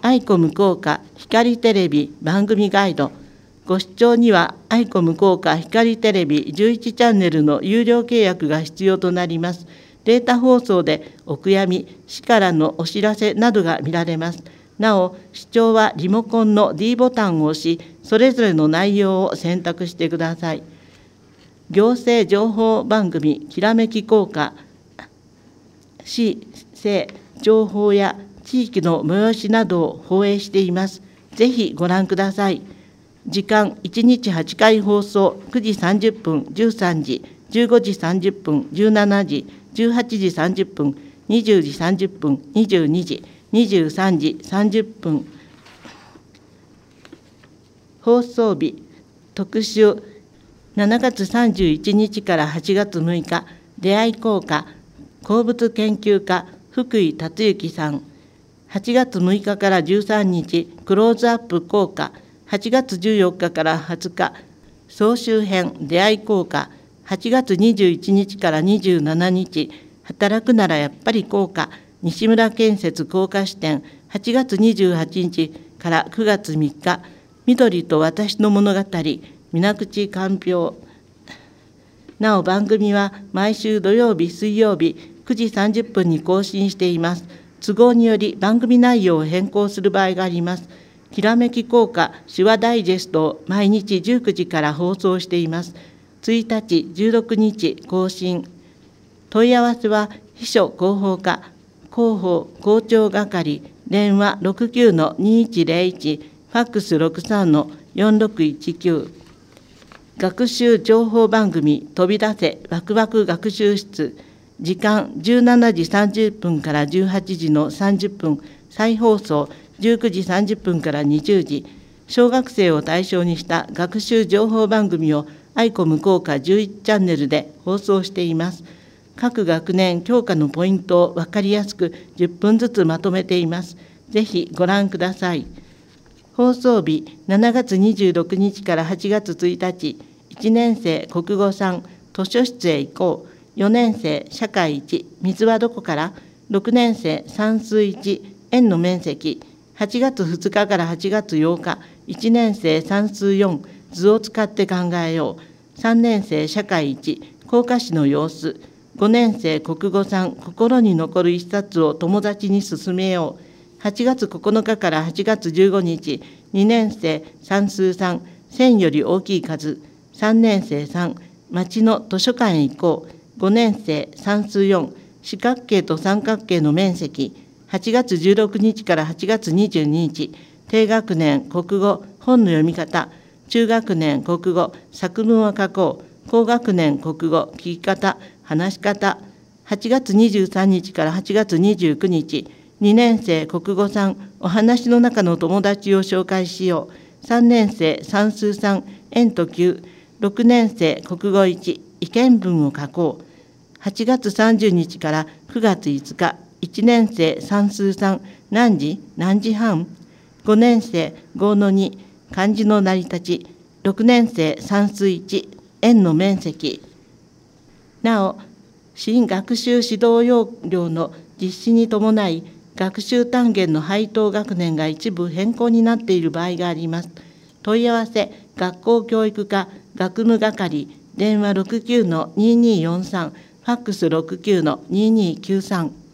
アイコム効果光テレビ番組ガイド。ご視聴にはアイコム効果光テレビ11チャンネルの有料契約が必要となります。データ放送でお悔やみ、市からのお知らせなどが見られます。なお、視聴はリモコンの D ボタンを押し、それぞれの内容を選択してください。行政情報番組きらめき効果、市政情報や地域の催しなどを放映しています。ぜひご覧ください。時間1日8回放送、9時30分、13時、15時30分、17時、18時30分、20時30分、22時、23時30分。放送日、特集、7月31日から8月6日、出会い効果、鉱物研究家、福井達之さん。8月6日から13日、クローズアップ効果。8月14日から20日、総集編出会い効果。8月21日から27日、働くならやっぱり効果。西村建設効果支店。8月28日から9月3日、緑と私の物語、水口鑑評。なお番組は毎週土曜日、水曜日9時30分に更新しています。都合により番組内容を変更する場合があります。きらめき効果手話ダイジェストを毎日19時から放送しています。1日、16日更新。問い合わせは秘書広報課、広報校長係、電話 69-2101、ファックス 63-4619。学習情報番組飛び出せワクワク学習室。時間17時30分から18時の30分、再放送19時30分から20時、小学生を対象にした学習情報番組をアイコム効果11チャンネルで放送しています。各学年教科のポイントを分かりやすく10分ずつまとめています。ぜひご覧ください。放送日7月26日から8月1日、1年生国語3、図書室へ行こう。4年生社会1、水はどこから。6年生算数1、円の面積。8月2日から8月8日、1年生算数4、図を使って考えよう。3年生社会1、甲賀市の様子。5年生国語3、心に残る一冊を友達に勧めよう。8月9日から8月15日、2年生算数3、1000より大きい数。3年生3、町の図書館へ行こう。5年生算数4、四角形と三角形の面積。8月16日から8月22日、低学年国語本の読み方。中学年国語作文を書こう。高学年国語聞き方、話し方。8月23日から8月29日、2年生国語3、お話の中の友達を紹介しよう。3年生算数3、円と9。6年生国語1、意見文を書こう。8月30日から9月5日、1年生算数3、何時何時半。5年生5-2、漢字の成り立ち。6年生算数1、円の面積。なお、新学習指導要領の実施に伴い、学習単元の配当学年が一部変更になっている場合があります。問い合わせ、学校教育課学務係、電話 69-2243、ファックス 69-2293。